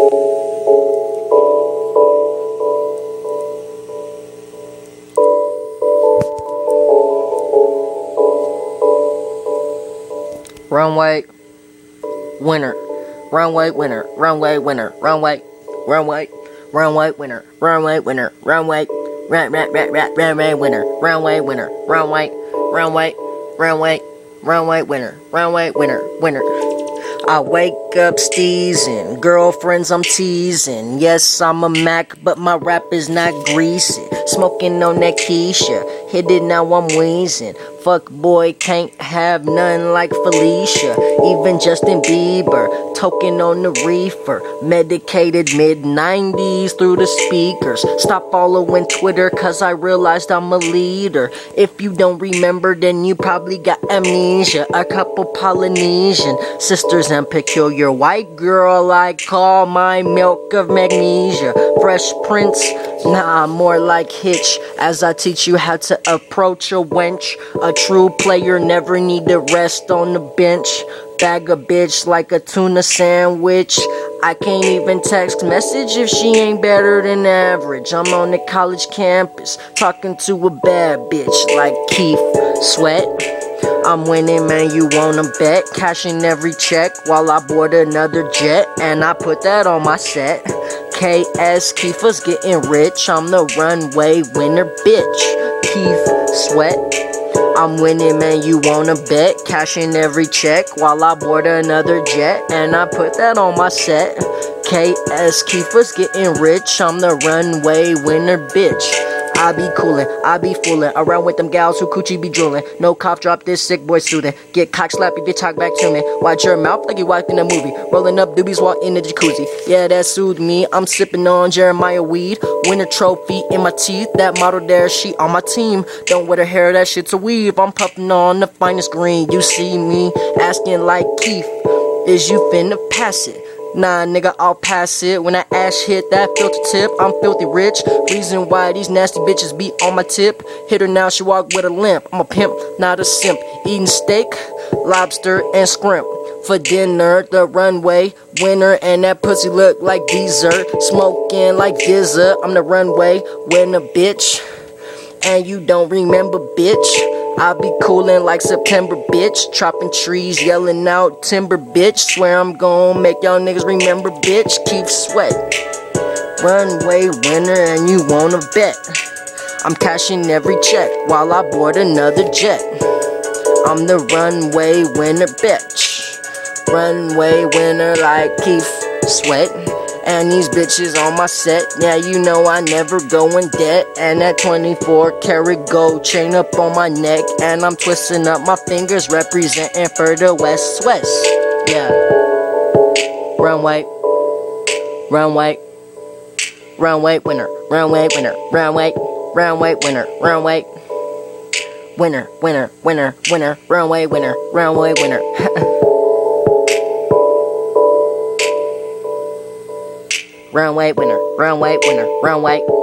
Runway winner, runway winner, runway winner, runway, runway, runway winner, runway winner, runway, runway winner, runway winner, runway, runway, runway, runway winner, runway winner, winner. I wake up steezing, girlfriends I'm teasing. Yes, I'm a Mac, but my rap is not greasy. Smoking on that Keisha, hit it now I'm wheezing. Fuck boy, can't have none like Felicia. Even Justin Bieber, token on the reefer. Medicated mid-90s through the speakers. Stop following Twitter cause I realized I'm a leader. If you don't remember then you probably got amnesia. A couple Polynesian sisters and peculiar white girl I call my milk of magnesia. Fresh Prince, nah, more like Hitch, as I teach you how to approach a wench. A true player never need to rest on the bench. Bag a bitch like a tuna sandwich. I can't even text message if she ain't better than average. I'm on the college campus talking to a bad bitch like Keith Sweat. I'm winning, man, you wanna bet? Cashing every check while I board another jet, and I put that on my set. KS Kiefer's getting rich. I'm the runway winner, bitch. Keith Sweat. I'm winning, man, you wanna bet? Cashing every check while I board another jet, and I put that on my set. KS Kiefer's getting rich. I'm the runway winner, bitch. I be coolin', I be foolin' around with them gals who coochie be droolin'. No cough drop, this sick boy student. Get cock slap if you talk back to me. Watch your mouth like you watching a movie. Rollin' up doobies while in the jacuzzi. Yeah, that soothed me. I'm sippin' on Jeremiah weed. Winner trophy in my teeth. That model there, she on my team. Don't wear her hair, that shit's a weave. I'm puffin' on the finest green. You see me asking like Keith, is you finna pass it? Nah, nigga, I'll pass it. When I ash hit that filter tip, I'm filthy rich. Reason why these nasty bitches be on my tip. Hit her now, she walk with a limp. I'm a pimp, not a simp. Eating steak, lobster, and scrimp. For dinner, the runway winner, and that pussy look like dessert. Smoking like Dizza, I'm the runway winner, bitch. And you don't remember, bitch. I be coolin' like September, bitch. Chopping trees, yelling out timber, bitch. Swear I'm gon' make y'all niggas remember, bitch. Keep Sweat. Runway winner, and you wanna bet? I'm cashing every check while I board another jet. I'm the runway winner, bitch. Runway winner like Keith Sweat. And these bitches on my set, yeah, you know I never go in debt. And that 24 karat gold chain up on my neck, and I'm twisting up my fingers, representing for the West West. Yeah. Runway, runway, runway winner, runway winner, runway, runway winner, runway winner, winner, winner, winner, runway winner, runway winner. Runway winner, runway winner, runway.